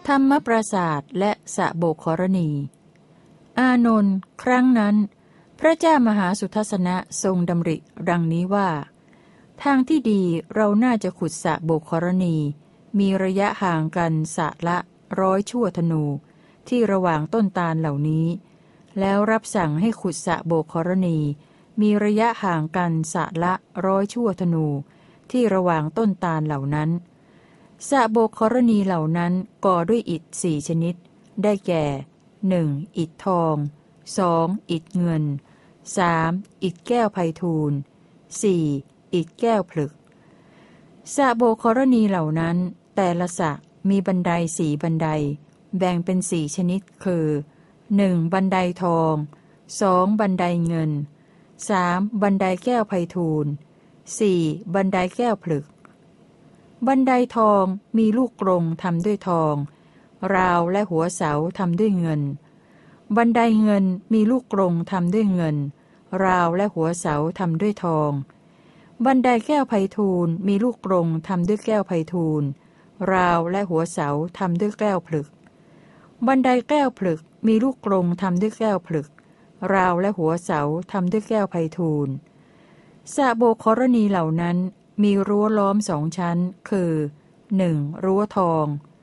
ธรรมปราสาทและสะโบกขรณี อานนท์ครั้งนั้นพระเจ้ามหาสุทัศนะทรงดำริดังนี้ว่าทางที่ดีเราน่าจะขุดสระโบกขรณีมีระยะห่างกันสระละ100 ชั่วธนูที่ระหว่างต้นตาลเหล่านี้แล้วรับสั่งให้ขุดสระโบกขรณีมีระยะห่างกันสระละ100 ชั่วธนูที่ระหว่างต้นตาลเหล่านั้นสระโบกขรณีเหล่านั้นก่อด้วยอิฐ4 ชนิดได้แก่ 1. อิฐทอง 2. อิฐเงิน 3. อิฐแก้วไพฑูรย์ 4. อิฐแก้วผลึกสระโบกขรณีเหล่านั้นแต่ละสระมีบันได4 บันไดแบ่งเป็น4 ชนิดคือ 1. บันไดทอง 2. บันไดเงิน 3. บันไดแก้วไพฑูรย์ 4. บันไดแก้วผลึกบันไดทองมีลูกกรงทำด้วยทองราวและหัวเสาทำด้วยเงินบันไดเงินมีลูกกรงทำด้วยเงินราวและหัวเสาทำด้วยทองบันไดแก้วไพฑูรย์มีลูกกรงทำด้วยแก้วไพฑูรย์ราวและหัวเสาทำด้วยแก้วผลึกบันไดแก้วผลึกมีลูกกรงทำด้วยแก้วผลึกราวและหัวเสาทำด้วยแก้วไพฑูรย์สระโบกขรณีเหล่านั้นมีรั้วล้อม2 ชั้นคือ 1. รั้วทอง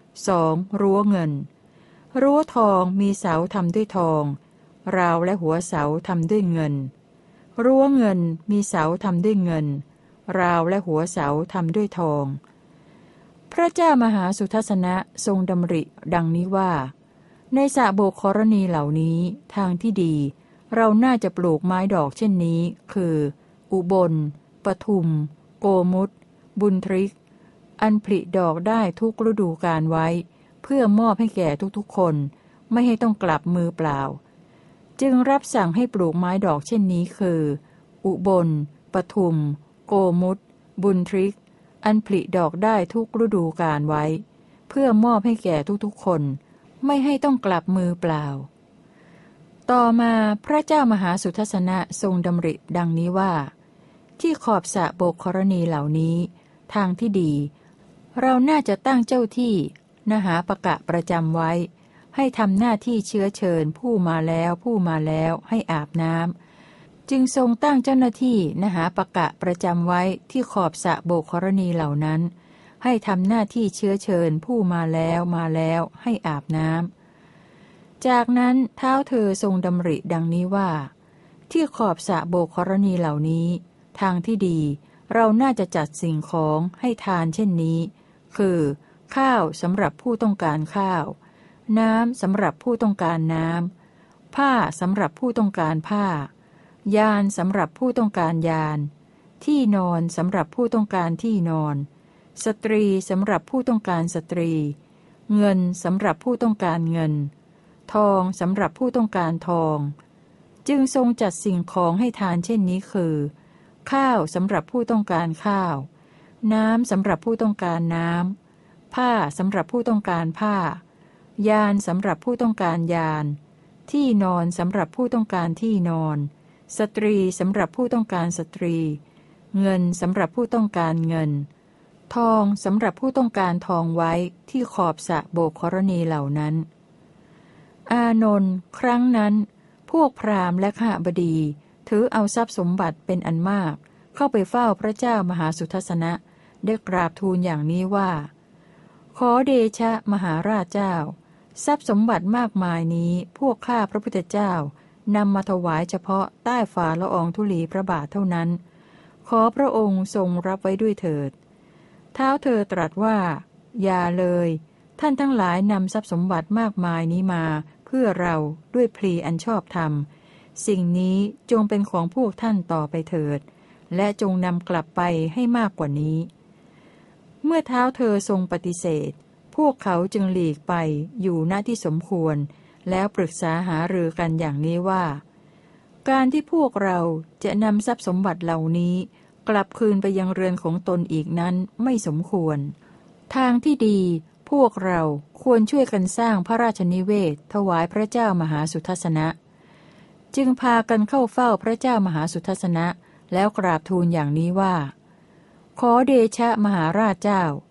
2. รั้วเงินรั้วทองมีเสาทำด้วยทองราวและหัวเสาทำด้วยเงินรั้วเงินมีเสาทำด้วยเงินราวและหัวเสาทำด้วยทองพระเจ้ามหาสุทัศนะทรงดำริดังนี้ว่าในสระโบกขรณีเหล่านี้ทางที่ดีเราน่าจะปลูกไม้ดอกเช่นนี้คืออุบลปทุมโกมุตบุญทริกอันผลิดอกได้ทุกฤดูกาลไว้เพื่อมอบให้แก่ทุกๆคนไม่ให้ต้องกลับมือเปล่าจึงรับสั่งให้ปลูกไม้ดอกเช่นนี้คืออุบลปทุมโกมุตบุญทริกอันผลิดอกได้ทุกฤดูกาลไว้เพื่อมอบให้แก่ทุกๆคนไม่ให้ต้องกลับมือเปล่าต่อมาพระเจ้ามหาสุทัศนะทรงดำริดังนี้ว่าที่ขอบสระโบกขรณีเหล่านี้ทางที่ดีเราน่าจะตั้งเจ้าที่นหาปกะประจำไว้ให้ทำหน้าที่เชื้อเชิญผู้มาแล้วให้อาบน้ำจึงทรงตั้งเจ้าหน้าที่นหาปกะประจำไว้ที่ขอบสระโบกขรณีเหล่านั้นให้ทำหน้าที่เชื้อเชิญผู้มาแล้วให้อาบน้ำจากนั้นเท้าเธอทรงดำริดังนี้ว่าที่ขอบสระโบกขรณีเหล่านี้ทางที่ดีเราน่าจะจัดสิ่งของให้ทานเช่นนี้คือข้าวสำหรับผู้ต้องการข้าวน้ำสำหรับผู้ต้องการน้ำผ้าสำหรับผู้ต้องการผ้ายานสำหรับผู้ต้องการยานที่นอนสำหรับผู้ต้องการที่นอนสตรีสำหรับผู้ต้องการสตรีเงินสำหรับผู้ต้องการเงินทองสำหรับผู้ต้องการทองจึงทรงจัดสิ่งของให้ทานเช่นนี้คือข้าวสำหรับผู้ต้องการข้าวน้ำสำหรับผู้ต้องการน้ำผ้าสำหรับผู้ต้องการผ้ายานสำหรับผู้ต้องการยานที่นอนสำหรับผู้ต้องการที่นอนสตรีสำหรับผู้ต้องการสตรีเงินสำหรับผู้ต้องการเงินทองสำหรับผู้ต้องการทองไว้ที่ขอบสระโบกขรณีเหล่านั้นอานนท์ครั้งนั้นพวกพราหมณ์และข้าบดีถือเอาทรัพย์สมบัติเป็นอันมากเข้าไปเฝ้าพระเจ้ามหาสุทัศนะได้กราบทูลอย่างนี้ว่าขอเดชะมหาราชเจ้าทรัพย์สมบัติมากมายนี้พวกข้าพระพุทธเจ้านำมาถวายเฉพาะใต้ฝ่าละอองธุลีพระบาทเท่านั้นขอพระองค์ทรงรับไว้ด้วยเถิดเท้าเธอตรัสว่าอย่าเลยท่านทั้งหลายนำทรัพย์สมบัติมากมายนี้มาเพื่อเราด้วยพลีอันชอบธรรมสิ่งนี้จงเป็นของพวกท่านต่อไปเถิดและจงนำกลับไปให้มากกว่านี้เมื่อเท้าเธอทรงปฏิเสธพวกเขาจึงหลีกไปอยู่ณที่สมควรแล้วปรึกษาหารือกันอย่างนี้ว่าการที่พวกเราจะนำทรัพย์สมบัติเหล่านี้กลับคืนไปยังเรือนของตนอีกนั้นไม่สมควรทางที่ดีพวกเราควรช่วยกันสร้างพระราชนิเวศถวายพระเจ้ามหาสุทัศนะจึงพากันเข้าเฝ้าพระเจ้ามหาสุทัศนะแล้วกราบทูลอย่างนี้ว่าขอเดชะมหาราชเจ้า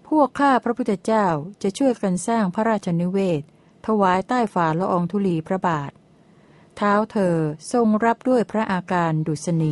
พวกข้าพระพุทธเจ้าจะช่วยกันสร้างพระราชนิเวศถวายใต้ฝ่าละอองธุลีพระบาทเท้าเธอทรงรับด้วยพระอาการดุษณี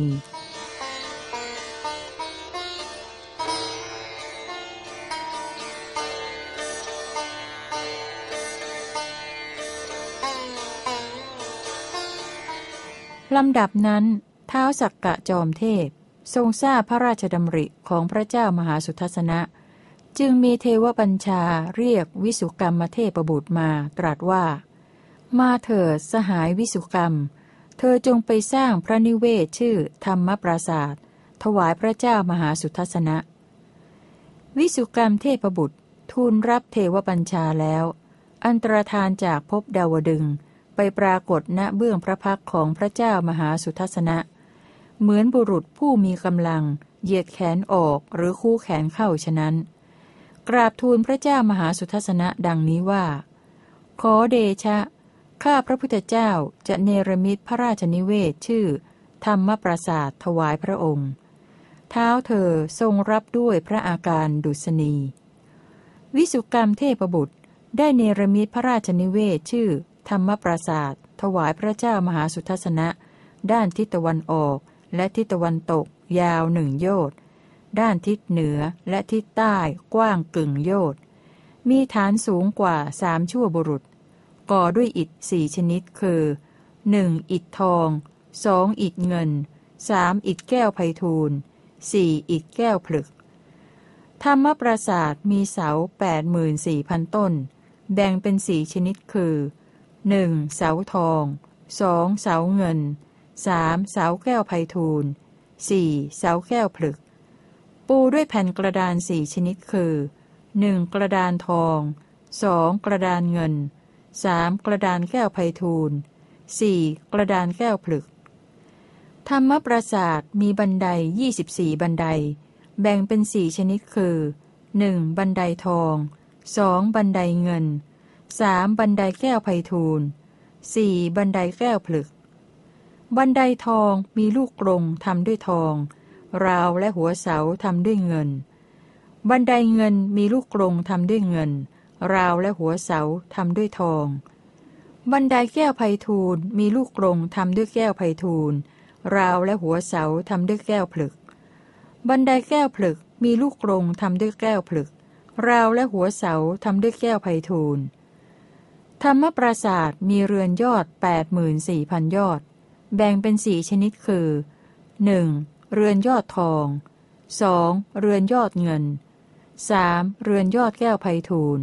ลำดับนั้นท้าวสักกะจอมเทพทรงทราบพระราชดำริของพระเจ้ามหาสุทัศนะจึงมีเทวบัญชาเรียกวิสุกรรมเทพบุตรมาตรัสว่ามาเถิดสหายวิสุกรรมเธอจงไปสร้างพระนิเวศชื่อธรรมปราสาทถวายพระเจ้ามหาสุทัศนะวิสุกรรมเทพบุตรทูลรับเทวบัญชาแล้วอันตรธานจากภพดาวดึงส์ไปปรากฏณเบื้องพระพักของพระเจ้ามหาสุทัศนะเหมือนบุรุษผู้มีกำลังเหยียดแขนออกหรือคู่แขนเข้าฉะนั้นกราบทูลพระเจ้ามหาสุทัศนะดังนี้ว่าขอเดชะข้าพระพุทธเจ้าจะเนรมิตพระราชนิเวศชื่อธรรมปราสาทถวายพระองค์เท้าเธอทรงรับด้วยพระอาการดุษณีวิสุกรรมเทพบุตรได้เนรมิตพระราชนิเวศชื่อธรรมปราสาทถวายพระเจ้ามหาสุทัศนะด้านทิศตะวันออกและทิศตะวันตกยาว1 โยชน์ด้านทิศเหนือและทิศใต้กว้างกึ่งโยชน์มีฐานสูงกว่า3 ชั่วบุรุษก่อด้วยอิฐ4 ชนิดคือ1อิฐทอง2อิฐเงิน3อิฐแก้วไพฑูรย์4อิฐแก้วผลึกธรรมปราสาทมีเสา 84,000 ต้นแบ่งเป็น4 ชนิดคือ1เสาทอง2เสาเงิน3เสาแก้วไพฑูรย์4เสาแก้วผลึกปูด้วยแผ่นกระดาน4 ชนิดคือ1กระดานทอง2กระดานเงิน3กระดานแก้วไพฑูรย์4กระดานแก้วผลึกธรรมปราสาทมีบันได24 บันไดแบ่งเป็น4 ชนิดคือ1บันไดทอง2บันไดเงิน3บันไดแก้วไพฑูรย์4บันไดแก้วผลึกบันไดทองมีลูกกรงทำด้วยทองราวและหัวเสาทำด้วยเงินบันไดเงินมีลูกกรงทำด้วยเงินราวและหัวเสาทำด้วยทองบันไดแก้วไพฑูรย์มีลูกกรงทำด้วยแก้วไพฑูรย์ราวและหัวเสาทำด้วยแก้วผลึกบันไดแก้วผลึกมีลูกกรงทำด้วยแก้วผลึกราวและหัวเสาทำด้วยแก้วไพฑูรย์ธรรมปราสาทมีเรือนยอด 84,000 ยอดแบ่งเป็น4 ชนิดคือ1เรือนยอดทอง2เรือนยอดเงิน3เรือนยอดแก้วไพฑูรย์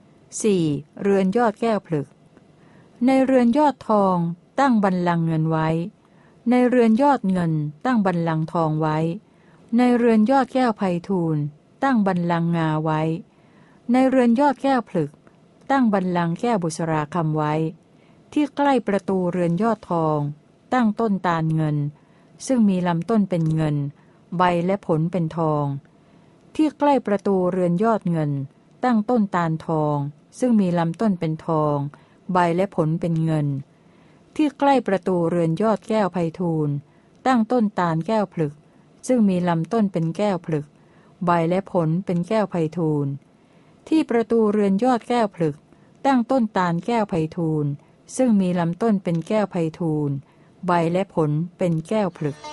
4เรือนยอดแก้วผลึกในเรือนยอดทองตั้งบัลลังก์เงินไว้ในเรือนยอดเงินตั้งบัลลังก์ทองไว้ในเรือนยอดแก้วไพฑูรย์ตั้งบัลลังก์งาไว้ในเรือนยอดแก้วผลึกตั้งบัลลังก์แก้วบุษราคำไว้ที่ใกล้ประตูเรือนยอดทองตั้งต้นตาลเงินซึ่งมีลำต้นเป็นเงินใบและผลเป็นทองที่ใกล้ประตูเรือนยอดเงินตั้งต้นตาลทองซึ่งมีลำต้นเป็นทองใบและผลเป็นเงินที่ใกล้ประตูเรือนยอดแก้วไพฑูรย์ตั้งต้นตาลแก้วผลึกซึ่งมีลำต้นเป็นแก้วผลึกใบและผลเป็นแก้วไพฑูรย์ที่ประตูเรือนยอดแก้วผลึกตั้งต้นตาลแก้วไพฑูรย์ซึ่งมีลำต้นเป็นแก้วไพฑูรย์ใบและผลเป็นแก้วผลึก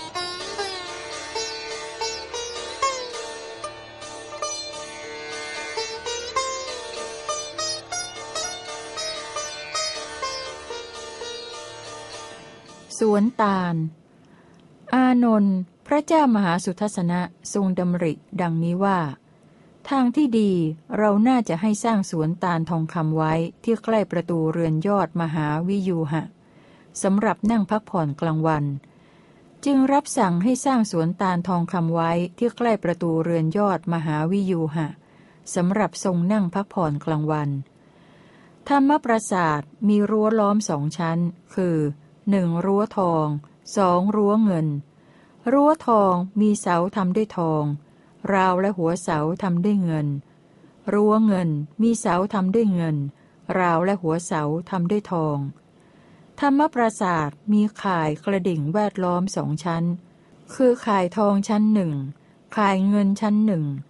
สวนตาลอานนท์พระเจ้ามหาสุทัศนะทรงดำริดังนี้ว่าทางที่ดีเราน่าจะให้สร้างสวนตาลทองคำไว้ที่ใกล้ประตูเรือนยอดมหาวิยูหะสำหรับนั่งพักผ่อนกลางวันจึงรับสั่งให้สร้างสวนตาลทองคำไว้ที่ใกล้ประตูเรือนยอดมหาวิยูหะสำหรับทรงนั่งพักผ่อนกลางวันธรรมปราสาทมีรั้วล้อม2 ชั้นคือ1รั้วทอง2รั้วเงินรั้วทองมีเสาทำด้วยทองราวและหัวเสาทำด้วยเงินรั้วเงินมีเสาทำด้วยเงินราวและหัวเสาทำด้วยทองธรรมปราสาทมีข่ายกระดิ่งแวดล้อม2 ชั้นคือข่ายทองชั้น1ข่ายเงินชั้น1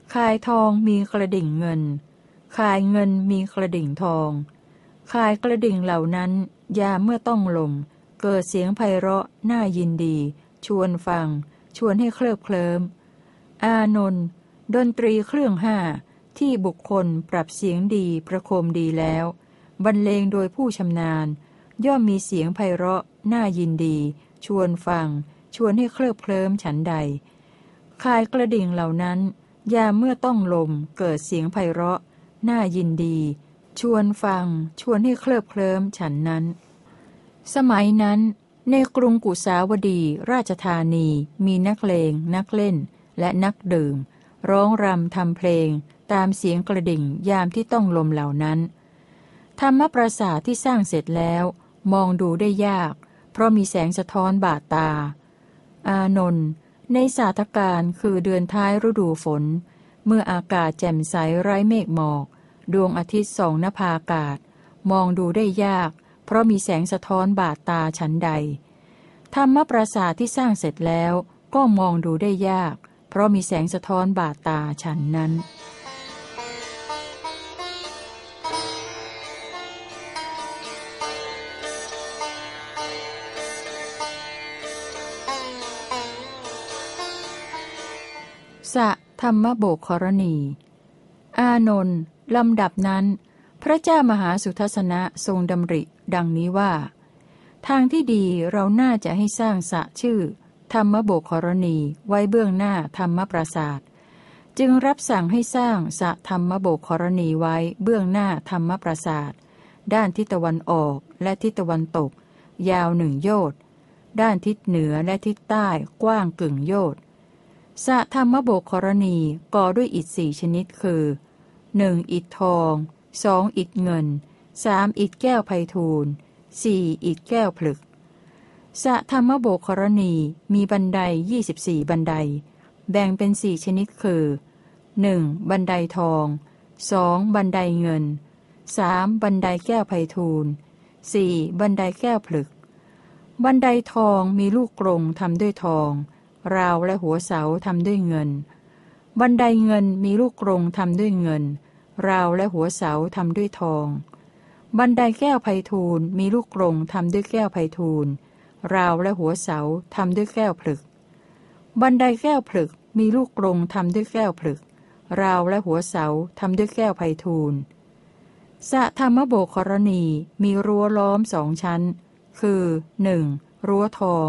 ข่ายทองมีกระดิ่งเงินข่ายเงินมีกระดิ่งทองข่ายกระดิ่งเหล่านั้นยามเมื่อต้องลมเกิดเสียงไพเราะน่ายินดีชวนฟังชวนให้เคลิบเคลิ้มอานนท์ดนตรีเครื่องห้าที่บุคคลปรับเสียงดีประโคมดีแล้วบรรเลงโดยผู้ชำนาญย่อมมีเสียงไพเราะน่ายินดีชวนฟังชวนให้เคลิบเคลิ้มฉันใดข่ายกระดิ่งเหล่านั้นยามเมื่อต้องลมเกิดเสียงไพเราะน่ายินดีชวนฟังชวนให้เคลิบเคลิ้มฉันนั้นสมัยนั้นในกรุงกุสาวดีราชธานีมีนักเลงนักเล่นและนักดื่มร้องรำทำเพลงตามเสียงกระดิ่งยามที่ต้องลมเหล่านั้นธรรมปราสาทที่สร้างเสร็จแล้วมองดูได้ยากเพราะมีแสงสะท้อนบาดตาอานนท์ในศาสตการคือเดือนท้ายฤดูฝนเมื่ออากาศแจ่มใสไร้เมฆหมอกดวงอาทิตย์ส่องนภาอากาศมองดูได้ยากเพราะมีแสงสะท้อนบาดตาฉันใดธรรมปราสาทที่สร้างเสร็จแล้วก็มองดูได้ยากเพราะมีแสงสะท้อนบาดตาฉันนั้นสะธรรมโบกขรณี อานนท์ลำดับนั้นพระเจ้ามหาสุทัสสนะทรงดำริดังนี้ว่าทางที่ดีเราน่าจะให้สร้างสระชื่อธรรมโบกขรณีไว้เบื้องหน้าธรรมปราสาทจึงรับสั่งให้สร้างสระธรรมโบกขรณีไว้เบื้องหน้าธรรมปราสาทด้านทิศตะวันออกและทิศตะวันตกยาว1 โยชน์ด้านทิศเหนือและทิศใต้กว้างกึ่งโยชน์สระธรรมโบกขรณีก่อด้วยอิฐ4 ชนิดคือ 1. อิฐทอง 2. อิฐเงิน 3. อิฐแก้วไพฑูรย์ 4. อิฐแก้วผลึกสระธรรมโบกขรณีมีบันได24 บันไดแบ่งเป็น4 ชนิดคือ 1. บันไดทอง 2. บันไดเงิน 3. บันไดแก้วไพฑูรย์ 4. บันไดแก้วผลึกบันไดทองมีลูกกรงทำด้วยทองราวและหัวเสาทำด้วยเงินบันไดเงินมีลูกกรงทำด้วยเงินราวและหัวเสาทำด้วยทองบันไดแก้วไพฑูรย์มีลูกกรงทำด้วยแก้วไพฑูรย์ราวและหัวเสาทำด้วยแก้วผลึกบันไดแก้วผลึกมีลูกกรงทำด้วยแก้วผลึกราวและหัวเสาทำด้วยแก้วไพฑูรย์สระธรรมโบกขรณีมีรั้วล้อม2 ชั้นคือ 1. รั้วทอง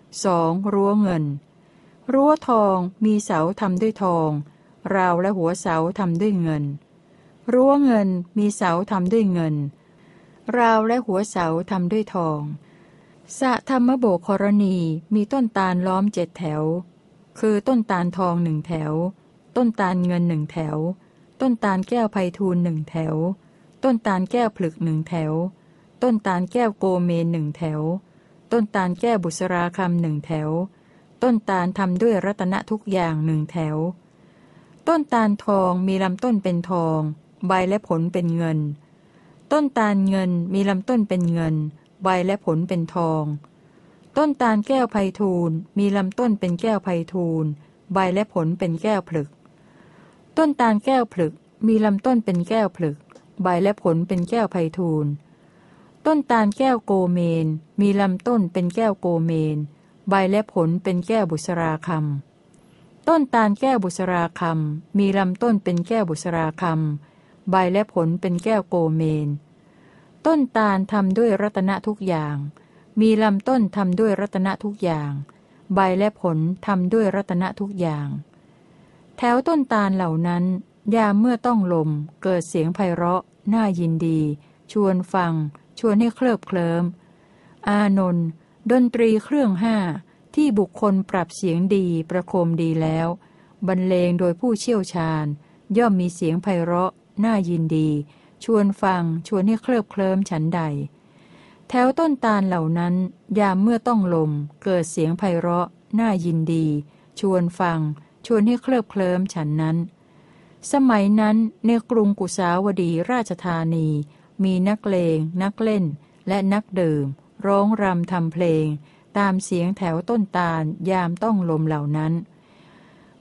2. รั้วเงินรั้วทองมีเสาทำด้วยทองราวและหัวเสาทำด้วยเงินรั้วเงินมีเสาทำด้วยเงินราวและหัวเสาทำด้วยทองสระธรรมโบกขรณีมีต้นตาลล้อม7 แถวคือต้นตาลทอง1 แถวต้นตาลเงิน1 แถวต้นตาลแก้วไพฑูรย์1 แถวต้นตาลแก้วผลึก1 แถวต้นตาลแก้วโกเมน1 แถวต้นตาลแก้วบุษราคำ1 แถวต้นตาลทำด้วยรัตนะทุกอย่าง1 แถวต้นตาลทองมีลำต้นเป็นทองใบและผลเป็นเงินต้นตาลเงินมีลำต้นเป็นเงินใบและผลเป็นทองต้นตาลแก้วไพฑูรย์มีลำต้นเป็นแก้วไพฑูรย์ใบและผลเป็นแก้วผลึกต้นตาลแก้วผลึกมีลำต้นเป็นแก้วผลึกใบและผลเป็นแก้วไพฑูรย์ต้นตาลแก้วโกเมนมีลำต้นเป็นแก้วโกเมนใบและผลเป็นแก้วบุษราคำต้นตาลแก้วบุษราคำมีลำต้นเป็นแก้วบุษราคำใบและผลเป็นแก้วโกเมนต้นตาลทำด้วยรัตนะทุกอย่างมีลำต้นทำด้วยรัตนะทุกอย่างใบและผลทำด้วยรัตนะทุกอย่างแถวต้นตาลเหล่านั้นยามเมื่อต้องลมเกิดเสียงไพเราะน่ายินดีชวนฟังชวนให้เคลิบเคลิ้มอานนท์ดนตรีเครื่องห้าที่บุคคลปรับเสียงดีประโคมดีแล้วบรรเลงโดยผู้เชี่ยวชาญย่อมมีเสียงไพเราะน่ายินดีชวนฟังชวนให้เคลิบเคลิ้มฉันใดแถวต้นตาลเหล่านั้นยามเมื่อต้องลมเกิดเสียงไพเราะน่ายินดีชวนฟังชวนให้เคลิบเคลิ้มฉันนั้นสมัยนั้นในกรุงกุสาวดีราชธานีมีนักเลงนักเล่นและนักดื่มร้องรำทำเพลงตามเสียงแถวต้นตาลยามต้องลมเหล่านั้น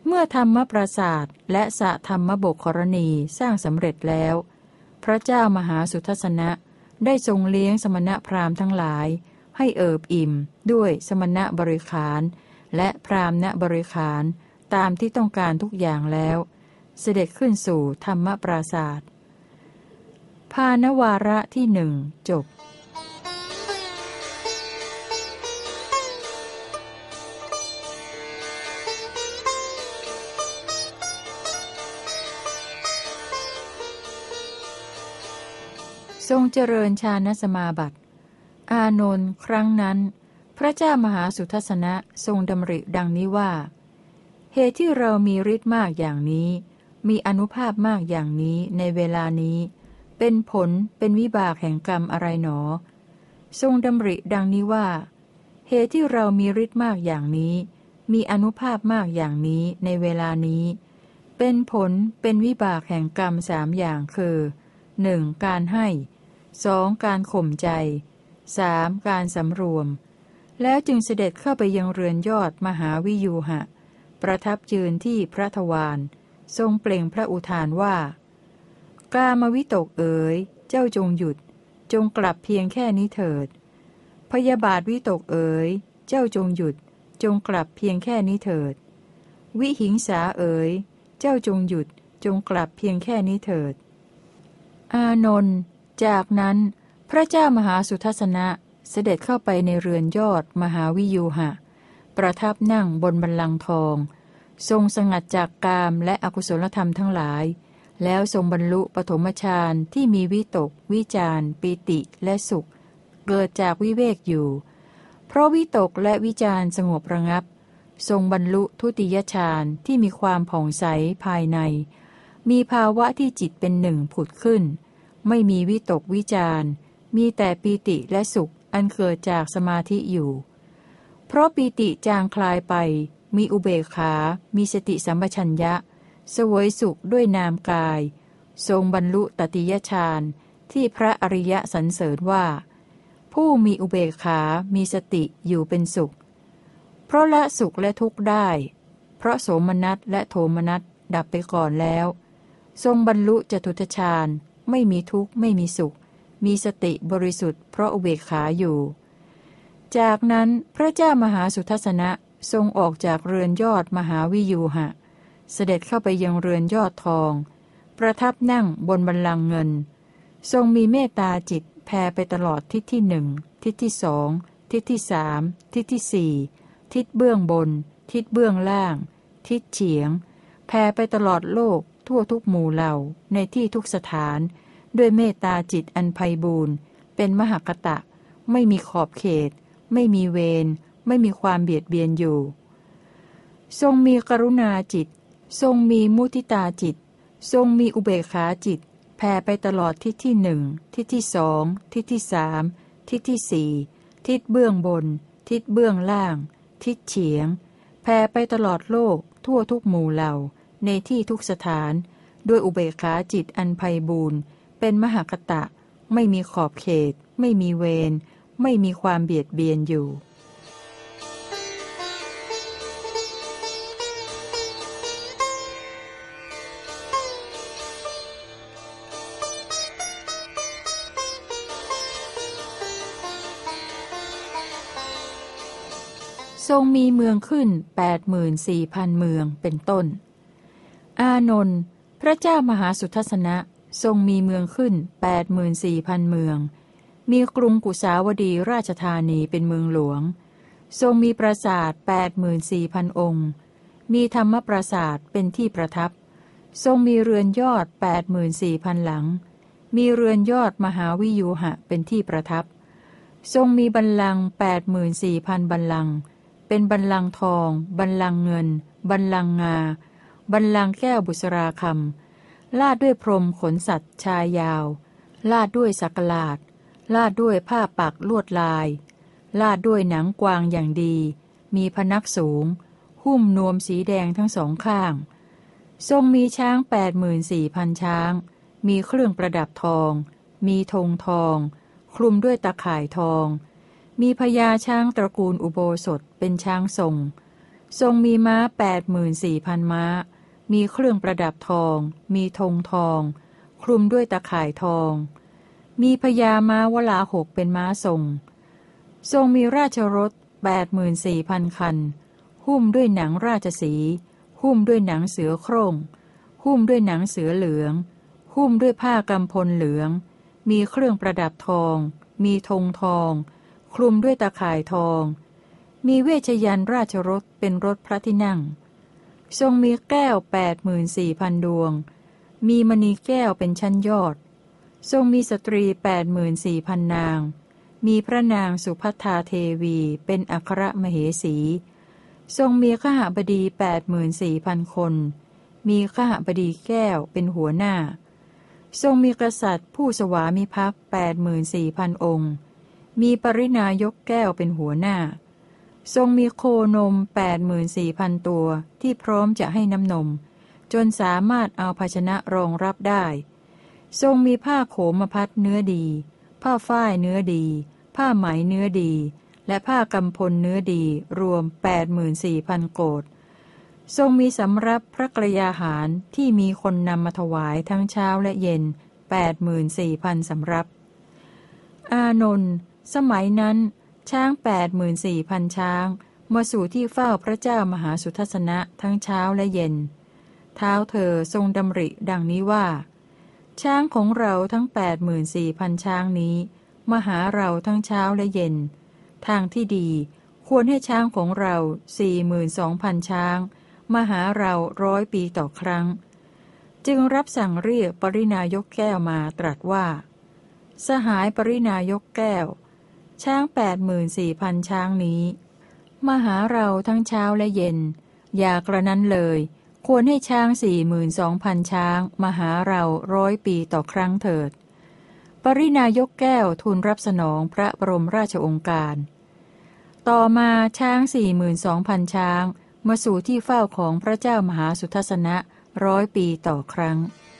เมื่อธรรมปราสาทและสะธรรมบกขรณีสร้างสำเร็จแล้ว พระเจ้ามหาสุทัศนะได้ทรงเลี้ยงสมณพราหมณ์ทั้งหลายให้เอิบอิ่มด้วยสมณบริขารและพราหมณบริขารตามที่ต้องการทุกอย่างแล้วเสด็จขึ้นสู่ธรรมปราสาทภานวาระที่หนึ่งจบทรงเจริญฌานสมาบัติอานนท์ครั้งนั้นพระเจ้ามหาสุทัศนะทรงดำริดังนี้ว่าเหตุที่เรามีฤทธิ์มากอย่างนี้มีอานุภาพมากอย่างนี้ในเวลานี้เป็นผลเป็นวิบากแห่งกรรมอะไรหนอทรงดำริดังนี้ว่าเหตุที่เรามีฤทธิ์มากอย่างนี้มีอานุภาพมากอย่างนี้ในเวลานี้เป็นผลเป็นวิบากแห่งกรรมสามอย่างคือ 1. การให้ 2. การข่มใจ 3. การสำรวมแล้วจึงเสด็จเข้าไปยังเรือนยอดมหาวิยูหะประทับยืนที่พระทวารทรงเปล่งพระอุทานว่ากามวิตกเอ๋ยเจ้าจงหยุดจงกลับเพียงแค่นี้เถิดพยาบาทวิตกเอ๋ยเจ้าจงหยุดจงกลับเพียงแค่นี้เถิดวิหิงสาเอ๋ยเจ้าจงหยุดจงกลับเพียงแค่นี้เถิดอานนท์จากนั้นพระเจ้ามหาสุทัศนะเสด็จเข้าไปในเรือนยอดมหาวิยูหะประทับนั่งบนบัลลังก์ทองทรงสงัดจากกามและอกุศลธรรมทั้งหลายแล้วทรงบรรลุปฐมฌานที่มีวิตกวิจารปีติและสุขเกิดจากวิเวกอยู่เพราะวิตกและวิจารสงบระงับทรงบรรลุทุติยฌานที่มีความผ่องใสภายในมีภาวะที่จิตเป็นหนึ่งผุดขึ้นไม่มีวิตกวิจารมีแต่ปีติและสุขอันเกิดจากสมาธิอยู่เพราะปีติจางคลายไปมีอุเบกขามีสติสัมปชัญญะเสวยสุขด้วยนามกายทรงบรรลุตติยฌานที่พระอริยสรรเสริญว่าผู้มีอุเบกขามีสติอยู่เป็นสุขเพราะละสุขและทุกข์ได้เพราะโสมนัสและโทมนัสดับไปก่อนแล้วทรงบรรลุจตุตฌานไม่มีทุกข์ไม่มีสุขมีสติบริสุทธิ์เพราะอุเบกขาอยู่จากนั้นพระเจ้ามหาสุทัศนะทรงออกจากเรือนยอดมหาวิยูหะเสด็จเข้าไปยังเรือนยอดทองประทับนั่งบนบัลลังก์เงินทรงมีเมตตาจิตแผ่ไปตลอดทิศที่หนึ่งทิศที่สองทิศที่สามทิศที่สี่ทิศเบื้องบนทิศเบื้องล่างทิศเฉียงแผ่ไปตลอดโลกทั่วทุกหมู่เหล่าในที่ทุกสถานด้วยเมตตาจิตอันไพบูรณ์เป็นมหคตะไม่มีขอบเขตไม่มีเวรไม่มีความเบียดเบียนอยู่ทรงมีกรุณาจิตทรงมีมุทิตาจิตทรงมีอุเบกขาจิตแผ่ไปตลอดทิศที่หนึ่งทิศที่สองทิศที่สามทิศที่สี่ทิศเบื้องบนทิศเบื้องล่างทิศเฉียงแผ่ไปตลอดโลกทั่วทุกหมู่เหล่าในที่ทุกสถานด้วยอุเบกขาจิตอันไพบูรณ์เป็นมหคตะไม่มีขอบเขตไม่มีเวรไม่มีความเบียดเบียนอยู่ทรงมีเมืองขึ้น 84,000 เมืองเป็นต้นอานนท์พระเจ้ามหาสุทัศนะทรงมีเมืองขึ้น 84,000 เมืองมีกรุงกุสาวดีราชธานีเป็นเมืองหลวงทรงมีปราสาท 84,000 องค์มีธรรมปราสาทเป็นที่ประทับทรงมีเรือนยอด 84,000 หลังมีเรือนยอดมหาวิยูหะเป็นที่ประทับทรงมีบัลลังก์ 84,000 บัลลังก์เป็นบัลลังก์ทองบัลลังก์เงินบัลลังก์งาบัลลังก์แก้วบุษราคำลาดด้วยพรมขนสัตว์ชายยาวลาดด้วยสักหลาดลาดด้วยผ้าปักลวดลายลาดด้วยหนังกวางอย่างดีมีพนักสูงหุ้มนวมสีแดงทั้งสองข้างทรงมีช้าง 84,000 ช้างมีเครื่องประดับทองมีธงทองคลุมด้วยตะข่ายทองมีพญาช้างตระกูลอุโบสถเป็นช้างทรงทรงมีม้า84,000 ม้ามีเครื่องประดับทองมีธงทองคลุมด้วยตะข่ายทองมีพญาม้าวลาหกเป็นม้าทรงทรงมีราชรถ84,000 คันหุ้มด้วยหนังราชสีห์หุ้มด้วยหนังเสือโคร่งหุ้มด้วยหนังเสือเหลืองหุ้มด้วยผ้ากำพลเหลืองมีเครื่องประดับทองมีธงทองคลุมด้วยตะข่ายทองมีเวชยันต์ราชรถเป็นรถพระที่นั่งทรงมีแก้ว84,000 ดวงมีมณีแก้วเป็นชั้นยอดทรงมีสตรี84,000 นางมีพระนางสุภัทธาเทวีเป็นอัครมเหสีทรงมีขหบดี84,000 คนมีขหบดีแก้วเป็นหัวหน้าทรงมีกษัตริย์ผู้สวามิภักดิ์84,000 องค์มีปรินายกแก้วเป็นหัวหน้าทรงมีโคนม84,000 ตัวที่พร้อมจะให้น้ำนมจนสามารถเอาภาชนะรองรับได้ทรงมีผ้าโขมพัดเนื้อดีผ้าฝ้ายเนื้อดีผ้าไหมเนื้อดีและผ้ากำพลเนื้อดีรวม84,000 โกฏทรงมีสำรับพระกรยาหารที่มีคนนำมาถวายทั้งเช้าและเย็น84,000 สำรับอานนท์สมัยนั้นช้าง84,000 ช้างมาสู่ที่เฝ้าพระเจ้ามหาสุทัสสนะทั้งเช้าและเย็นเท้าเธอทรงดำริดังนี้ว่าช้างของเราทั้ง84,000 ช้างนี้มาหาเราทั้งเช้าและเย็นทางที่ดีควรให้ช้างของเรา42,000 ช้างมาหาเรา100 ปีต่อครั้งจึงรับสั่งเรียกปรินายกแก้วมาตรัสว่าสหายปรินายกแก้วช้าง84,000 ช้างนี้มาหาเราทั้งเช้าและเย็นอย่ากระนั้นเลยควรให้ช้าง42,000 ช้างมาหาเรา100 ปีต่อครั้งเถิดปรินายกแก้วทูลรับสนองพระบรมราชโองการต่อมาช้าง42,000 ช้างมาสู่ที่เฝ้าของพระเจ้ามหาสุทัสสนะ100 ปีต่อครั้ง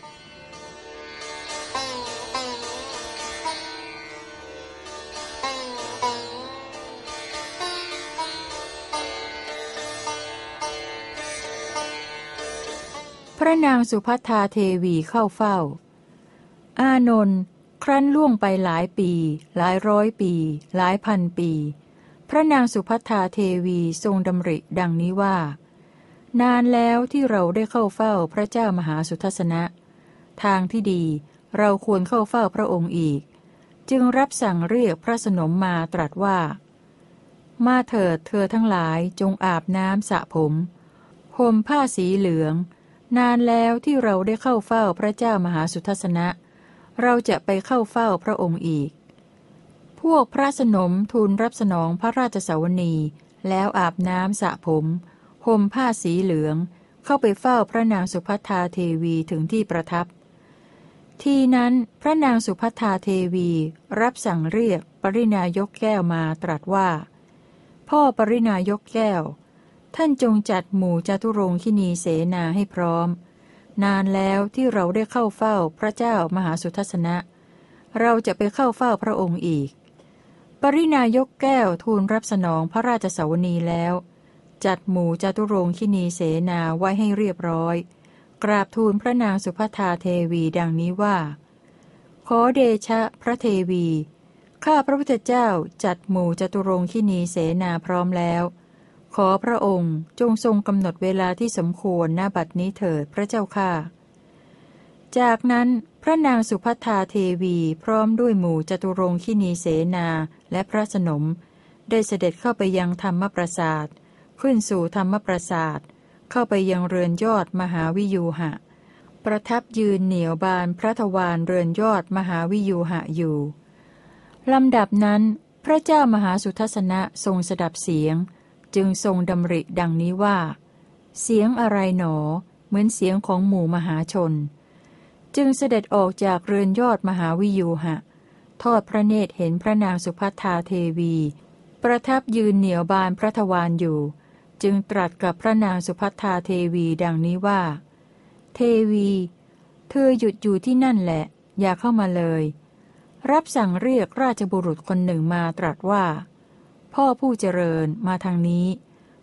พระนางสุภัทธาเทวีเข้าเฝ้าอานนท์ครั้นล่วงไปหลายปีหลายร้อยปีหลายพันปีพระนางสุภัทธาเทวีทรงดำริดังนี้ว่านานแล้วที่เราได้เข้าเฝ้าพระเจ้ามหาสุทัสสนะทางที่ดีเราควรเข้าเฝ้าพระองค์อีกจึงรับสั่งเรียกพระสนมมาตรัสว่ามาเถิดเธอทั้งหลายจงอาบน้ำสระผมห่มผ้าสีเหลืองนานแล้วที่เราได้เข้าเฝ้าพระเจ้ามหาสุทัสสนะเราจะไปเข้าเฝ้าพระองค์อีกพวกพระสนมทูลรับสนองพระราชสวนีแล้วอาบน้ำสระผมห่มผ้าสีเหลืองเข้าไปเฝ้าพระนางสุภัทธาเทวีถึงที่ประทับทีนั้นพระนางสุภัทธาเทวีรับสั่งเรียกปรินายกแก้วมาตรัสว่าพ่อปรินายกแก้วท่านจงจัดหมู่จตุรงคินีเสนาให้พร้อมนานแล้วที่เราได้เข้าเฝ้าพระเจ้ามหาสุทัสสนะเราจะไปเข้าเฝ้าพระองค์อีกปรินายกแก้วทูลรับสนองพระราชสวนีแล้วจัดหมู่จตุรงคินีเสนาไว้ให้เรียบร้อยกราบทูลพระนางสุภัทธาเทวีดังนี้ว่าขอเดชะพระเทวีข้าพระพุทธเจ้าจัดหมู่จตุรงคินีเสนาพร้อมแล้วขอพระองค์จงทรงกำหนดเวลาที่สมควรณบัดนี้เถิดพระเจ้าข้าจากนั้นพระนางสุภัทธาเทวีพร้อมด้วยหมู่จตุรงคินีเสนาและพระสนมได้เสด็จเข้าไปยังธรรมปราสาทขึ้นสู่ธรรมปราสาทเข้าไปยังเรือนยอดมหาวิยูหะประทับยืนเหนี่ยวบานพระทวารเรือนยอดมหาวิยูหะอยู่ลำดับนั้นพระเจ้ามหาสุทัสสนะทรงสดับเสียงจึงทรงดำริดังนี้ว่าเสียงอะไรหนอเหมือนเสียงของหมู่มหาชนจึงเสด็จออกจากเรือนยอดมหาวิยูหะทอดพระเนตรเห็นพระนางสุภัทธาเทวีประทับยืนเหนี่ยวบานพระทวารอยู่จึงตรัสกับพระนางสุภัทธาเทวีดังนี้ว่าเทวีเธอหยุดอยู่ที่นั่นแหละอย่าเข้ามาเลยรับสั่งเรียกราชบุรุษคนหนึ่งมาตรัสว่าพ่อผู้เจริญมาทางนี้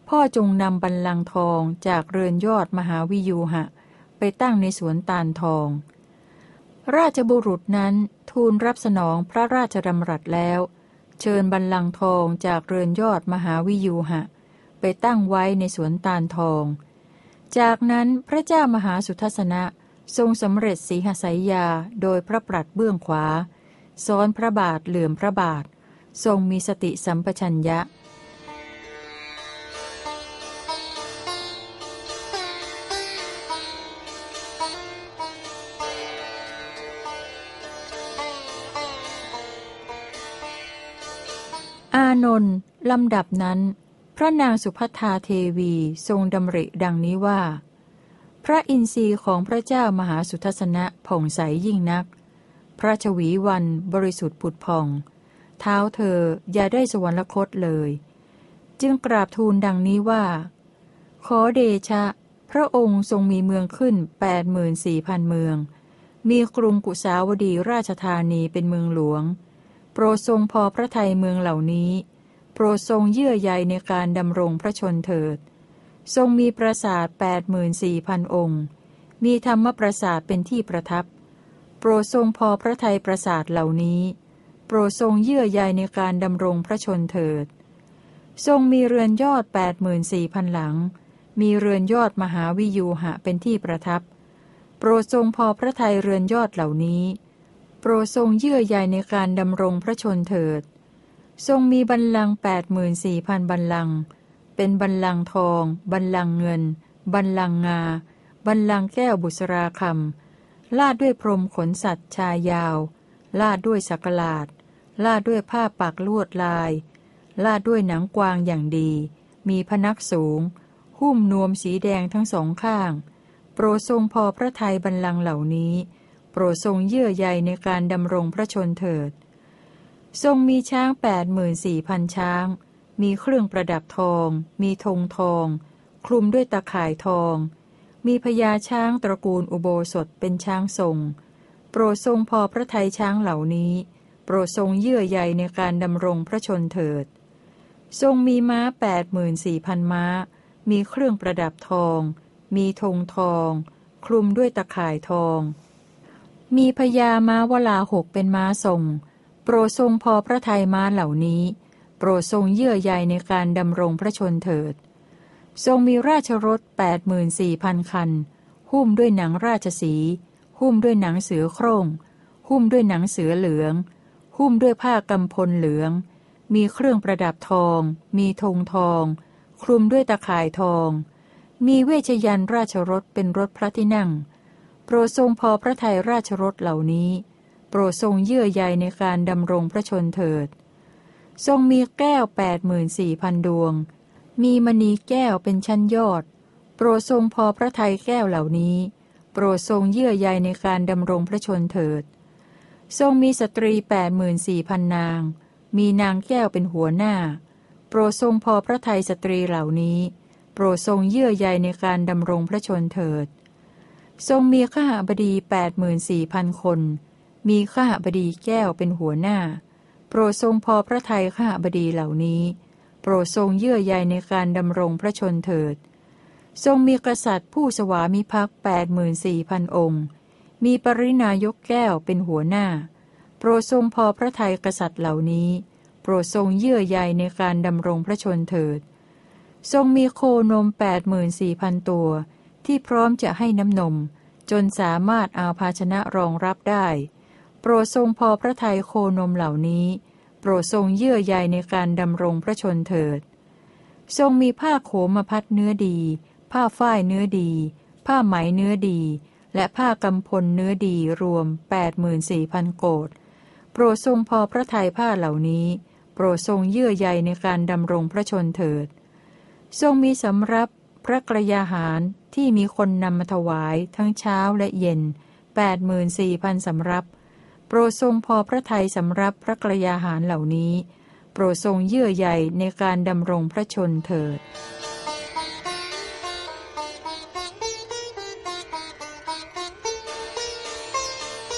พ่อจงนำบัลลังก์ทองจากเรือนยอดมหาวิยูหะไปตั้งในสวนตาลทองราชบุรุษนั้นทูลรับสนองพระราชดำรัสแล้วเชิญบัลลังก์ทองจากเรือนยอดมหาวิยูหะไปตั้งไว้ในสวนตาลทองจากนั้นพระเจ้ามหาสุทัศนะทรงสำเร็จสีหสายยาโดยพระปรัดเบื้องขวาซ้อนพระบาทเหลื่อมพระบาททรงมีสติสัมปชัญญะอานนท์ลำดับนั้นพระนางสุภัทธาเทวีทรงดำริดังนี้ว่าพระอินทรีย์ของพระเจ้ามหาสุทัศนะผ่องใสยิ่งนักพระชวีวันบริสุทธิ์ผุดผ่องเท้าเธออย่าได้สวรรคตเลยจึงกราบทูลดังนี้ว่าขอเดชะพระองค์ทรงมีเมืองขึ้น 84,000 เมืองมีกรุงกุสาวดีราชธานีเป็นเมืองหลวงโปรดทรงพอพระทัยเมืองเหล่านี้โปรดทรงเยื่อใยในการดำรงพระชนเถิดทรงมีปราสาท 84,000 องค์มีธรรมปราสาทเป็นที่ประทับโปรดทรงพอพระทัยปราสาทเหล่านี้โปรดทรงเยื่อใยในการดำรงพระชนเถิดทรงมีเรือนยอด 84,000 หลังมีเรือนยอดมหาวิยูหะเป็นที่ประทับโปรดทรงพอพระทัยเรือนยอดเหล่านี้โปรดทรงเยื่อใยในการดำรงพระชนเถิดทรงมีบัลลังก์ 84,000 บัลลังก์เป็นบัลลังก์ทองบัลลังก์เงินบัลลังก์งาบัลลังก์แก้วบุษราคำลาดด้วยพรมขนสัตว์ชายยาวลาดด้วยสักหลาดลาดด้วยผ้าปักลวดลายลาดด้วยหนังกวางอย่างดีมีพนักสูงหุ้มนวมสีแดงทั้งสองข้างโปรดทรงพอพระทัยบัลลังก์เหล่านี้โปรดทรงเยื่อใยในการดำรงพระชนเถิดทรงมีช้าง 84,000 ช้างมีเครื่องประดับทองมีธงทองคลุมด้วยตะข่ายทองมีพญาช้างตระกูลอุโบสถเป็นช้างทรงโปรดทรงพอพระทัยช้างเหล่านี้โปรดทรงเยื่อใยในการดำรงพระชนเถิดทรงมีม้า 84,000 ม้ามีเครื่องประดับทองมีธงทองคลุมด้วยตะข่ายทองมีพญาม้าวลาหกเป็นม้าทรงโปรดทรงพอพระทัยม้าเหล่านี้โปรดทรงเยื่อใยในการดำรงพระชนเถิดทรงมีราชรถ 84,000 คันหุ้มด้วยหนังราชสีห์หุ้มด้วยหนังเสือโคร่งหุ้มด้วยหนังเสือเหลืองหุ้มด้วยผ้ากำพลเหลืองมีเครื่องประดับทองมีธงทองคลุมด้วยตะข่ายทองมีเวชยันต์ราชรถเป็นรถพระที่นั่งโปรดทรงพอพระทัยราชรถเหล่านี้โปรดทรงเยื่อใยในการดำรงพระชนเถิดทรงมีแก้ว 84,000 ดวงมีมณีแก้วเป็นชั้นยอดโปรดทรงพอพระทัยแก้วเหล่านี้โปรดทรงเยื่อใยในการดำรงพระชนเถิดทรงมีสตรี 84,000 นางมีนางแก้วเป็นหัวหน้าโปรดทรงพอพระทัยสตรีเหล่านี้โปรดทรงเยื่อใยในการดำรงพระชนเถิดทรงมีขหบดี 84,000 คนมีขหบดีแก้วเป็นหัวหน้าโปรดทรงพอพระทัยขหบดีเหล่านี้โปรดทรงเยื่อใยในการดำรงพระชนเถิดทรงมีกษัตริย์ผู้สวามิภักดิ์ 84,000 องค์มีปรินายกแก้วเป็นหัวหน้าโปรดทรงพอพระทัยกษัตริย์เหล่านี้โปรดทรงเยื่อใยในการดำรงพระชนเถิดทรงมีโคนม 84,000 ตัวที่พร้อมจะให้น้ำนมจนสามารถเอาภาชนะรองรับได้โปรดทรงพอพระทัยโคนมเหล่านี้โปรดทรงเยื่อใยในการดำรงพระชนเถิดทรงมีผ้าโขมพัดเนื้อดีผ้าฝ้ายเนื้อดีผ้าไหมเนื้อดีและผ้ากำพลเนื้อดีรวม 84,000 โกฏโปรดทรงพอพระทัยผ้าเหล่านี้โปรดทรงเยื่อใยในการดำรงพระชนเถิดทรงมีสำรับพระกรยาหารที่มีคนนำมาถวายทั้งเช้าและเย็น 84,000 สำรับโปรดทรงพอพระทัยสำรับพระกรยาหารเหล่านี้โปรดทรงเยื่อใยในการดำรงพระชนเถิด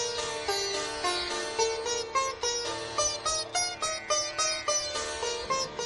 พ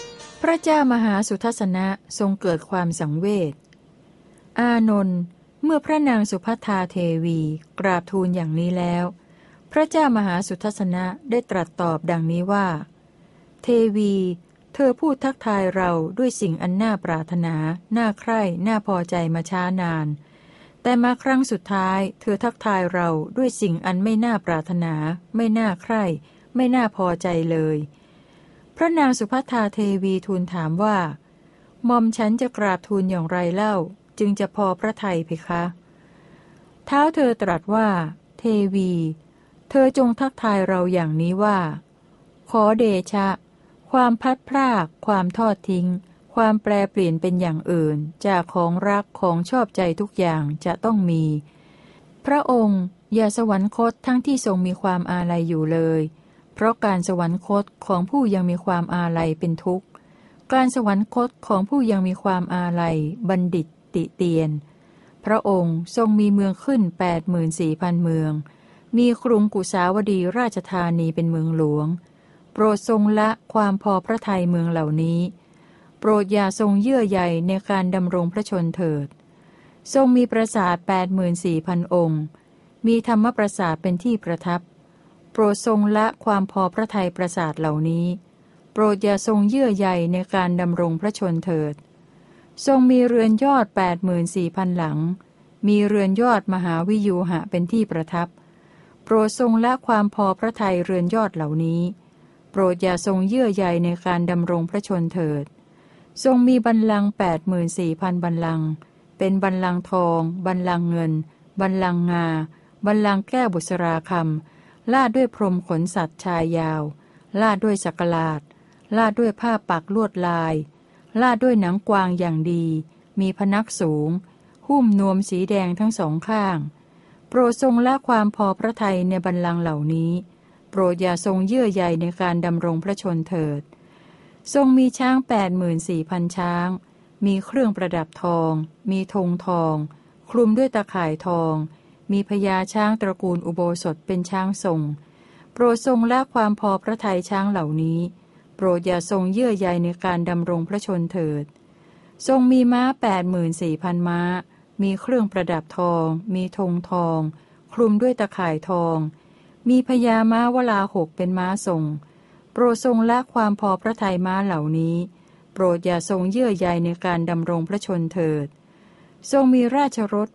พระเจ้ามหาสุทัศนะทรงเกิดความสังเวชอานนท์เมื่อพระนางสุภัทธาเทวีกราบทูลอย่างนี้แล้วพระเจ้ามหาสุทัศนะได้ตรัสตอบดังนี้ว่าเทวีเธอพูดทักทายเราด้วยสิ่งอันน่าปรารถนาน่าใคร่น่าพอใจมาช้านานแต่มาครั้งสุดท้ายเธอทักทายเราด้วยสิ่งอันไม่น่าปรารถนาไม่น่าใคร่ไม่น่าพอใจเลยพระนางสุภัทธาเทวีทูลถามว่าหม่อมฉันจะกราบทูลอย่างไรเล่าจึงจะพอพระทัยเพคะท้าวเธอตรัสว่าเทวีเธอจงทักทายเราอย่างนี้ว่าขอเดชะความพลัดพรากความทอดทิ้งความแปรเปลี่ยนเป็นอย่างอื่นจากของรักของชอบใจทุกอย่างจะต้องมีพระองค์อย่าสวรรคตทั้งที่ทรงมีความอาลัยอยู่เลยเพราะการสวรรคตของผู้ยังมีความอาลัยเป็นทุกข์การสวรรคตของผู้ยังมีความอาลัยบัณฑิตติเตียนพระองค์ทรงมีเมืองขึ้น 84,000 เมืองมีกรุงกุสาวดีราชธานีเป็นเมืองหลวงโปรดทรงละความพอพระทัยเมืองเหล่านี้โปรดอย่าทรงเยื่อใยในการดำรงพระชนเถิดทรงมีปราสาท 84,000 องค์มีธรรมปราสาทเป็นที่ประทับโปรดทรงละความพอพระทัยปราสาทเหล่านี้โปรดอย่าทรงเยื่อใยในการดำรงพระชนเถิดทรงมีเรือนยอด 84,000 หลังมีเรือนยอดมหาวิยูหะเป็นที่ประทับโปรดทรงละความพอพระทัยเรือนยอดเหล่านี้โปรดอย่าทรงเยื่อใยในการดำรงพระชนเถิดทรงมีบัลลังก์ 84,000 บัลลังก์เป็นบัลลังก์ทองบัลลังก์เงินบัลลังก์งาบัลลังก์แก้วบุษราคำลาดด้วยพรมขนสัตว์ชายยาวลาดด้วยสักหลาดลาดด้วยผ้าปักลวดลายลาดด้วยหนังกวางอย่างดีมีพนักสูงหุ้มนวมสีแดงทั้งสองข้างโปรดทรงละความพอพระทัยในบัลลังก์เหล่านี้โปรดอย่าทรงเยื่อใยในการดำรงพระชนเถิดทรงมีช้าง 84,000 ช้างมีเครื่องประดับทองมีธงทองคลุมด้วยตะข่ายทองมีพญาช้างตระกูลอุโบสถเป็นช้างทรงโปรดทรงละความพอพระทัยช้างเหล่านี้โปรดอย่าทรงเยื่อใยในการดำรงพระชนเถิดทรงมีม้า 84,000 ม้ามีเครื่องประดับทองมีธงทองคลุมด้วยตะข่ายทองมีพญาม้าวลาหกเป็นม้าทรงโปรดทรงละความพอพระทัยม้าเหล่านี้โปรดอย่าทรงเยื่อใยในการดำรงพระชนเถิดทรงมีราชรถ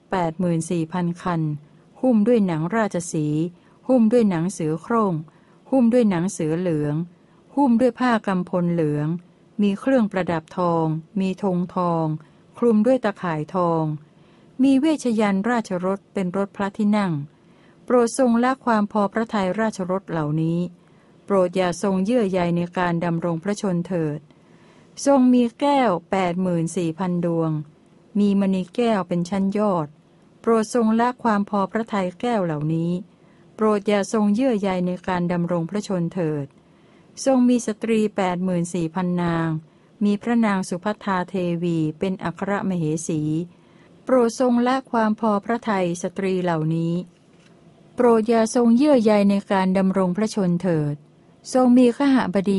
84,000 คันหุ้มด้วยหนังราชสีห์หุ้มด้วยหนังเสือโคร่งหุ้มด้วยหนังเสือเหลืองหุ้มด้วยผ้ากำพลเหลืองมีเครื่องประดับทองมีธงทองคลุมด้วยตะข่ายทองมีเวชยันต์ราชรถเป็นรถพระที่นั่งโปรดทรงละความพอพระทัยราชรถเหล่านี้โปรดอย่าทรงเยื่อใยในการดำรงพระชนเถิดทรงมีแก้ว 84,000 ดวงมีมณีแก้วเป็นชั้นยอดโปรดทรงละความพอพระทัยแก้วเหล่านี้โปรดอย่าทรงเยื่อใยในการดำรงพระชนเถิดทรงมีสตรี 84,000 นางมีพระนางสุภัทธาเทวีเป็นอัครมเหสีโปรดทรงละความพอพระทัยสตรีเหล่านี้โปรดอย่าทรงเยื่อใยในการดำรงพระชนเถิดทรงมีขหบดี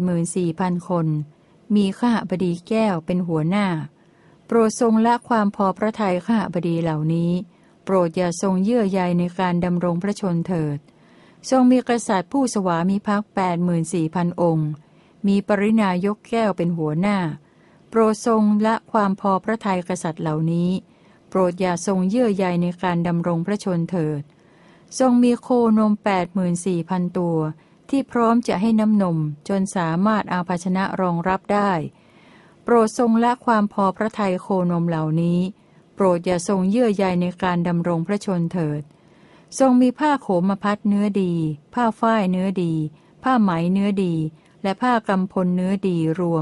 84,000 คนมีขหบดีแก้วเป็นหัวหน้าโปรดทรงละความพอพระทัยขหบดีเหล่านี้โปรดอย่าทรงเยื่อใยในการดำรงพระชนเถิดทรงมีกษัตริย์ผู้สวามิภักดิ์ 84,000 องค์มีปรินายกแก้วเป็นหัวหน้าโปรดทรงละความพอพระทัยกษัตริย์เหล่านี้โปรดอย่าทรงเยื่อใยในการดำรงพระชนเถิดทรงมีโคนม 84,000 ตัวที่พร้อมจะให้น้ำนมจนสามารถเอาภาชนะรองรับได้โปรดทรงละความพอพระทัยโคนมเหล่านี้โปรดอย่าทรงเยื่อใยในการดำรงพระชนเถิดทรงมีผ้าโขมพัดเนื้อดีผ้าฝ้ายเนื้อดีผ้าไหมเนื้อดีและผ้ากำพลเนื้อดีรวม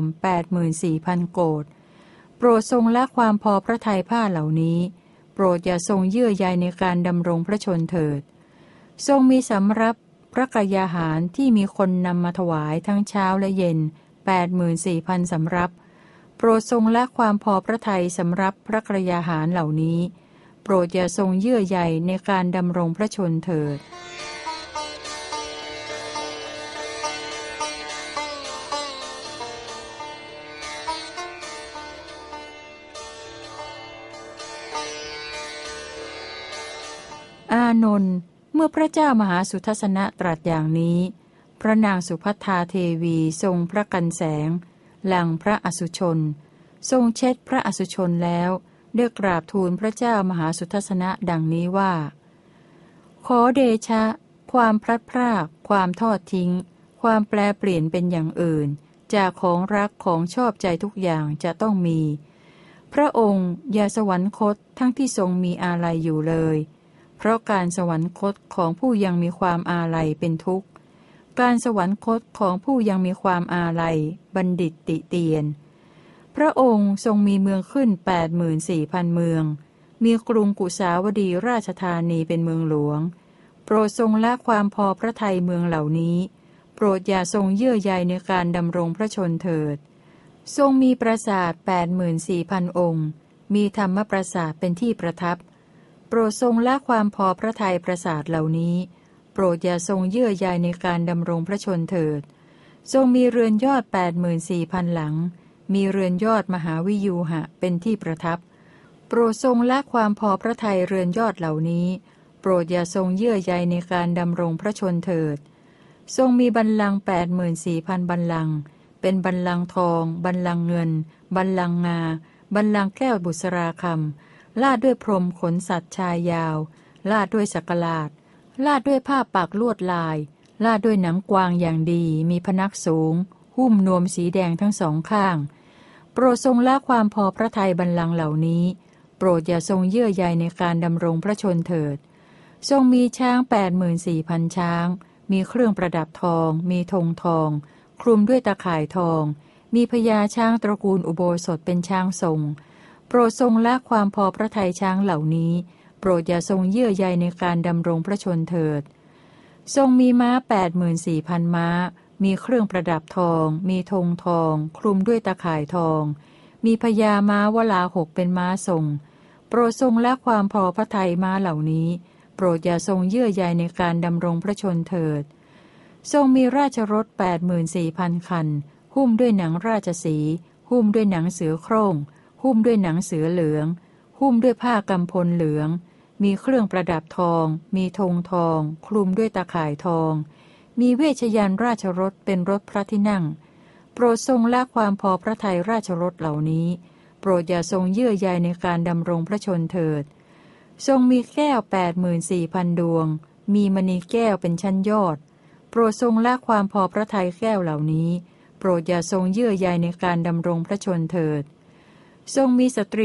84,000 โกฏโปรดทรงละความพอพระทัยผ้าเหล่านี้โปรดอย่าทรงเยื่อใยในการดำรงพระชนเถิดทรงมีสำรับพระกยาหารที่มีคนนำมาถวายทั้งเช้าและเย็น 84,000 สำรับโปรดทรงละความพอพระทัยสำรับพระกยาหารเหล่านี้โปรดอย่าทรงเยื่อใยในการดำรงพระชนเถิดนนท์เมื่อพระเจ้ามหาสุทัศนะตรัสอย่างนี้พระนางสุภัทธาเทวีทรงพระกันแสงหลังพระอสุชนทรงเช็ดพระอสุชนแล้วได้กราบทูลพระเจ้ามหาสุทัศนะดังนี้ว่าขอเดชะความพลัดพรากความทอดทิ้งความแปลเปลี่ยนเป็นอย่างอื่นจากของรักของชอบใจทุกอย่างจะต้องมีพระองค์อย่าสวรรคตทั้งที่ทรงมีอาลัยอยู่เลยเพราะการสวรรคตของผู้ยังมีความอาลัยเป็นทุกข์การสวรรคตของผู้ยังมีความอาลัยบัณฑิตติเตียนพระองค์ทรงมีเมืองขึ้น 84,000 เมืองมีกรุงกุสาวดีราชธานีเป็นเมืองหลวงโปรดทรงละความพอพระทัยเมืองเหล่านี้โปรดอย่าทรงเยื่อใยในการดำรงพระชนเถิดทรงมีปราสาท 84,000 องค์มีธรรมปราสาทเป็นที่ประทับโปรดทรงละความพอพระทัยปราสาทเหล่านี้โปรดอย่าทรงเยื่อใยในการดำรงพระชนเถิดทรงมีเรือนยอด 84,000 หลังมีเรือนยอดมหาวิยูหะเป็นที่ประทับโปรดทรงละความพอพระทัยเรือนยอดเหล่านี้โปรดอย่าทรงเยื่อใยในการดำรงพระชนเถิดทรงมีบัลลังก์ 84,000 บัลลังก์เป็นบัลลังก์ทองบัลลังก์เงินบัลลังก์งาบัลลังก์แก้วบุษราคำลาดด้วยพรมขนสัตว์ชายยาวลาดด้วยสักหลาดลาดด้วยผ้าปักลวดลายลาดด้วยหนังกวางอย่างดีมีพนักสูงหุ้มนวมสีแดงทั้งสองข้างโปรดทรงละความพอพระทัยบัลลังก์เหล่านี้โปรดอย่าทรงเยื่อใยในการดำรงพระชนเถิดทรงมีช้าง 84,000 ช้างมีเครื่องประดับทองมีธงทองคลุมด้วยตะข่ายทองมีพญาช้างตระกูลอุโบสถเป็นช้างทรงโปรดทรงละความพอพระทัยช้างเหล่านี้โปรดอย่าทรงเยื่อใยในการดำรงพระชนเถิดทรงมีม้า 84,000 ม้ามีเครื่องประดับทองมีธงทองคลุมด้วยตะข่ายทองมีพญาม้าวลาหกเป็นม้าทรงโปรดทรงละความพอพระทัยม้าเหล่านี้โปรดอย่าทรงเยื่อใยในการดำรงพระชนเถิดทรงมีราชรถ 84,000 คันหุ้มด้วยหนังราชสีห์หุ้มด้วยหนังเสือโคร่งหุ้มด้วยหนังเสือเหลืองหุ้มด้วยผ้ากำพลเหลืองมีเครื่องประดับทองมีธงทองคลุมด้วยตะข่ายทองมีเวชยันต์ราชรถเป็นรถพระที่นั่งโปรดทรงละความพอพระทัยราชรถเหล่านี้โปรดอย่าทรงเยื่อใยในการดำรงพระชนเถิดทรงมีแก้ว 84,000 ดวงมีมณีแก้วเป็นชั้นยอดโปรดทรงละความพอพระทัยแก้วเหล่านี้โปรดอย่าทรงเยื่อใยในการดำรงพระชนเถิดทรงมีสตรี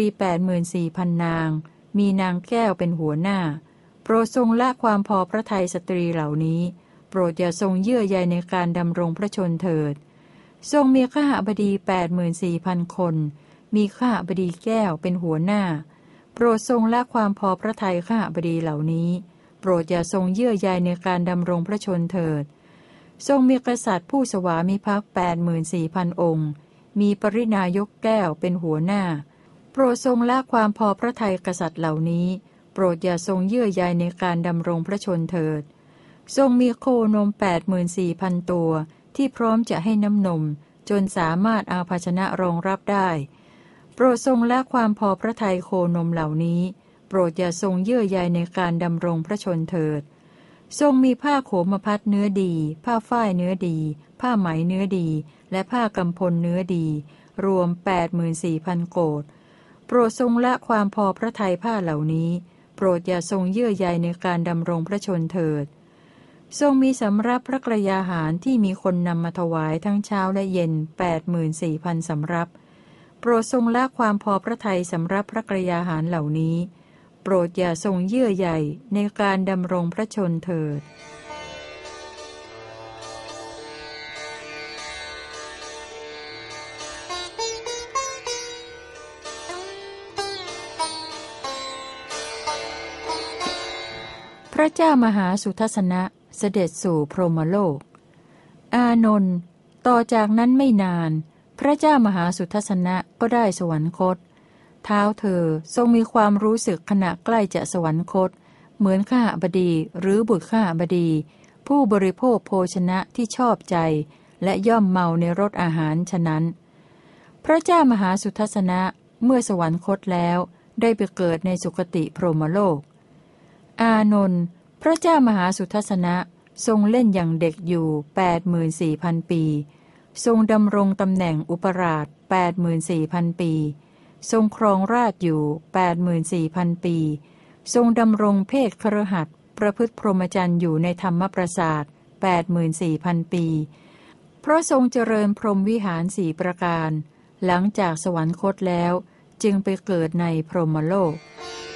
84,000 นางมีนางแก้วเป็นหัวหน้าโปรดทรงละความพอพระทัยสตรีเหล่านี้โปรดอย่าทรงเยื่อใยในการดำรงพระชนเถิดทรงมีข้าบดี 84,000 คนมีข้าบดีแก้วเป็นหัวหน้าโปรดทรงละความพอพระทัยข้าบดีเหล่านี้โปรดอย่าทรงเยื่อใยในการดำรงพระชนเถิดทรงมีกษัตริย์ผู้สวามิภักดิ์ 84,000 องค์มีปรินายกแก้วเป็นหัวหน้าโปรดทรงละความพอพระทัยกษัตริย์เหล่านี้โปรดอย่าทรงเยื่อใยในการดำรงพระชนเถิดทรงมีโคนม 84,000 ตัวที่พร้อมจะให้น้ำนมจนสามารถเอาภาชนะรองรับได้โปรดทรงละความพอพระทัยโคนมเหล่านี้โปรดอย่าทรงเยื่อใยในการดำรงพระชนเถิดทรงมีผ้าโขมพัดเนื้อดีผ้าฝ้ายเนื้อดีผ้าไหมเนื้อดีและผ้ากำพลเนื้อดีรวม 84,000 โกฏโปรดทรงละความพอพระทัยผ้าเหล่านี้โปรดอย่าทรงเยื่อใยในการดำรงพระชนเถิดทรงมีสำรับพระกรยาหารที่มีคนนำมาถวายทั้งเช้าและเย็น 84,000 สำรับโปรดทรงละความพอพระทัยสำรับพระกรยาหารเหล่านี้โปรดอย่าทรงเยื่อใยในการดำรงพระชนเถิดพระเจ้ามหาสุทัศนะเสด็จสู่พรหมโลกอานนท์ต่อจากนั้นไม่นานพระเจ้ามหาสุทัศนะก็ได้สวรรคตเท้าเธอทรงมีความรู้สึกขณะใกล้จะสวรรคตเหมือนข้าบดีหรือบุตรข้าบดีผู้บริโภคโภชนะที่ชอบใจและย่อมเมาในรสอาหารฉะนั้นพระเจ้ามหาสุทัศนะเมื่อสวรรคตแล้วได้ไปเกิดในสุคติพรหมโลกอานนท์พระเจ้ามหาสุทัศนะทรงเล่นอย่างเด็กอยู่ 84,000 ปีทรงดำรงตำแหน่งอุปราช 84,000 ปีทรงครองราชย์อยู่ 84,000 ปีทรงดำรงเพศคฤหัสถ์ประพฤติพรหมจรรย์อยู่ในธรรมปราสาท 84,000 ปีเพราะทรงเจริญพรหมวิหาร4ประการหลังจากสวรรคตแล้วจึงไปเกิดในพรหมโลก